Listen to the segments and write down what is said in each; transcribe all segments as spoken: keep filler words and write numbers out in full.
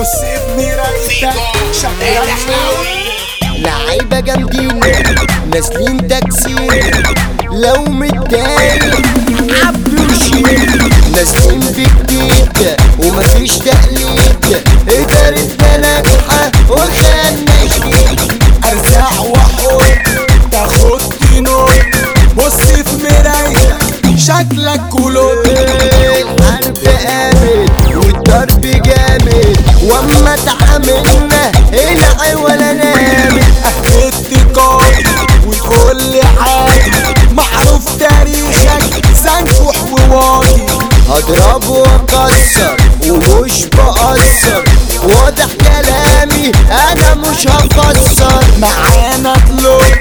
بص ابني رايتك شغال لعيبة جامدين نازلين تكسير، لو متضايق عبدو شيل، نازلين بجديد ومفيش تقليد، إدارتنا ناجحة وخلنا شديد. ارزاع وحوط تاخد نور، بص في مرايتك شكلك كلوت. الحرب قامت والضرب جامد، واما اتعاملنا العي ولا نامت. اهل التقاط وكل حاجة معروف تاريخك سنفح وواطي. هضرب واكسر ومش بقصر، واضح كلامي انا مش هفسر. معانا طلوع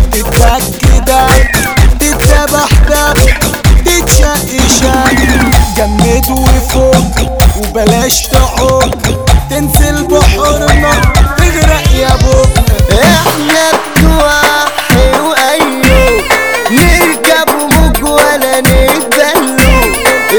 تتأكدك تتذبح دبح تتشق شق، جمد وفوق وبلاش تعوق، تنزل بحورنا تغرق يا بوك. احنا بتوحي وايوه، نركب موج ولا نتبلو،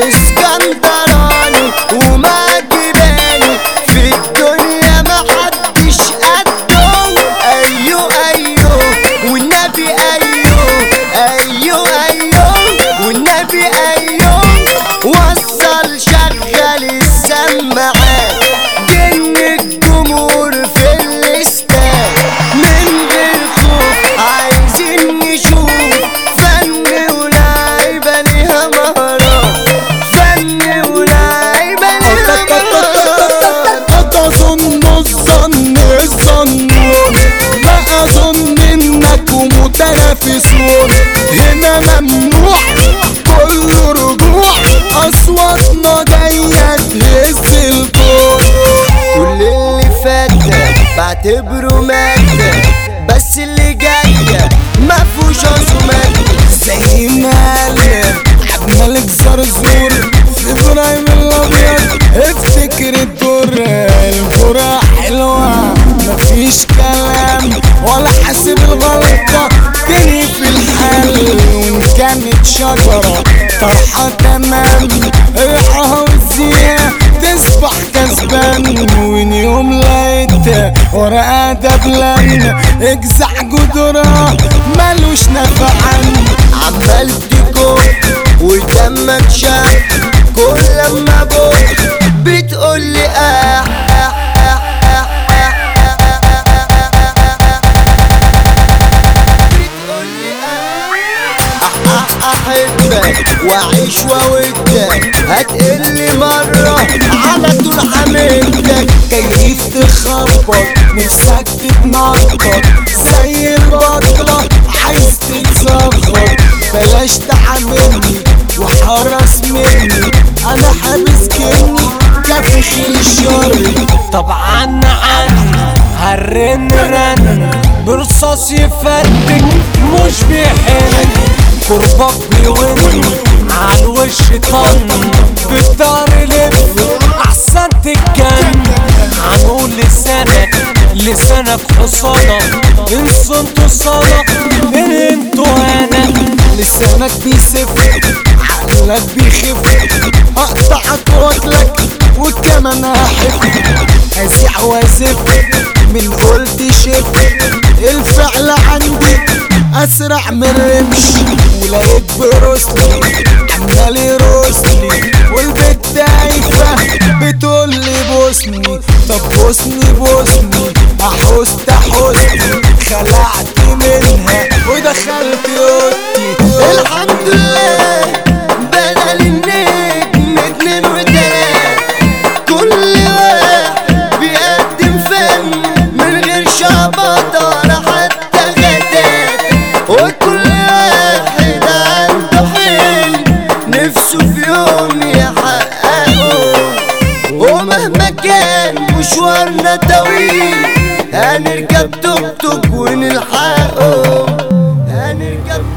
اسكندراني وما جبالي في الدنيا محدش قده. ايوه ايوه والنبي ايوه، ايوه ايوه والنبي ايوه. وصل شغل السماعات، جن الجمهور في الاستاد، من غير خوف عايزين نشوف فن ولاعيبة ليها مهارات، فن ولاعيبة ليها مهارات. قد اظن الظن الظنون، لا اظن انكم متنافسون، هنا ممنوع كله رجوع، اصواتنا جاية تهز الكون. كل اللي فات بعتبره مادة، بس اللي جاية مفهوش عزومات. زي ما قال عبد الملك زرزور في ابراهيم الابيض، افتكر الدور الكرة حلوة مفيش كلام، ولا حاسب الغلطة تاني في الحل. وان كانت شجرة طرحة تمام، ريحها وزيها تصبح كسبان. وين يوم لقيت ورقة دبلان، اجزع جدرها ملوش نفعان. عمال تكون ودمك شاف، كل لما ابوك بتقولي اه اه اه اه اه بتقولي اه احبك واعيش واودك، هتقلي مرة على طول حملتك. كيف تخبط نفسك تتنطط زي البطلة عايز تتزغط، بلاش تعاملني وحرس مني، انا حابس كني كافخ الشر. طبعا عني هرن رن برصاص يفتك مش بيحن، قربك بيوني عالوش طن، بالدار لف احسن تتجن. هنقول لسانك لسانك حصانة، انسوا انتوا صنع ان انتوا انا. لسانك بيسف عقلك بيخف، اقطعك واكلك وكمان هحف. ازيع وازف من قلت شف، الفعل عندي اسرع من رمش. ولقيت بروسلي عمال يروسلي، والبت دايفة بتقولي بوسني. طب بوسني بوسني احوست احوستي، خلعت منها ودخلت اوضتي. الحمد لله بدل النجم اتنين وتلات، كل واحد بيقدم فن من غير شعبطة ولا حتى غدات، وكل واحد عنده حلم نفسه في يوم يحققه. ومهما كان مشوارنا طويل، هنركب توك توك ونلحقه، هنركب